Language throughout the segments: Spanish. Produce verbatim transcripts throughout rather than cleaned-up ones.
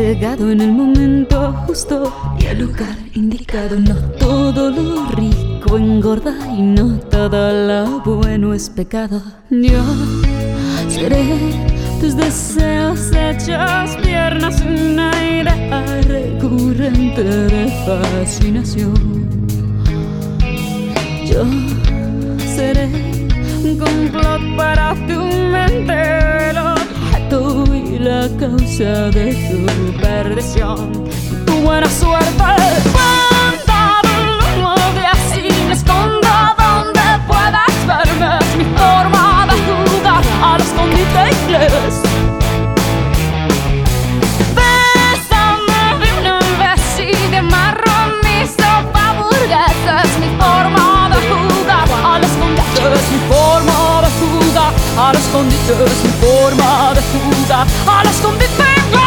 llegado en el momento justo y el lugar indicado. No todo lo rico engorda y no todo lo bueno es pecado. Yo seré tus deseos hechos piernas, una idea recurrente de fascinación. Yo seré un complot para tu mente, el objeto y la causa de tu perdición. Tu buena suerte, cuenta del humo de así me escondo donde puedas verme. Es mi forma de jugar al escondite inglés. Bésame de una vez y te amarro mi sopa burguesa. Es mi forma de jugar al escondite. Es mi forma de jugar al escondite. Es mi forma de jugar al escondite inglés.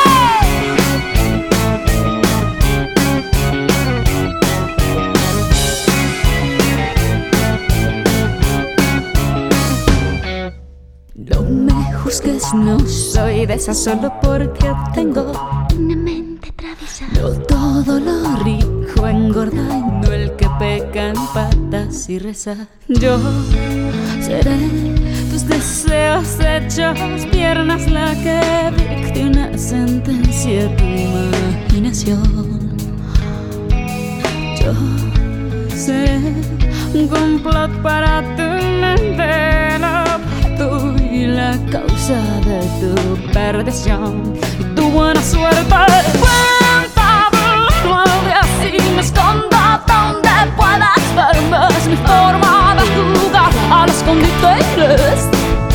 No me juzgues, no soy de esas solo porque tengo una mente traviesa. no todo lo rico engorda y no el que peca en patas y reza. Yo seré tus deseos hechos piernas, la que dicte una sentencia a tu imaginación. Yo seré un complot para tu mente, el objeto y la causa de tu perdición. Y tu buena suerte, cuenta del nueve así me escondo donde puedas verme. Es mi forma de jugar al escondite inglés.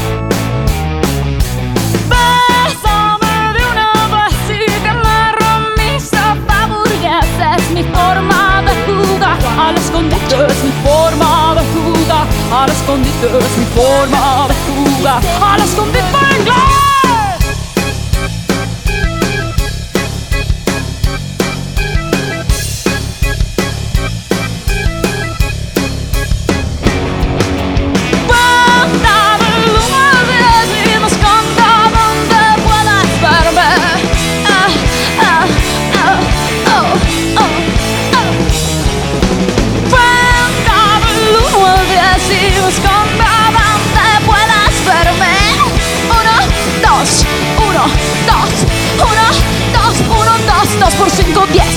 Bésame de una vez y te amarro mi sopa burguesa. Es mi forma de jugar al escondite. Es mi forma de jugar al escondite. Es mi forma de jugar al escondite inglés. Dos por cinco, diez.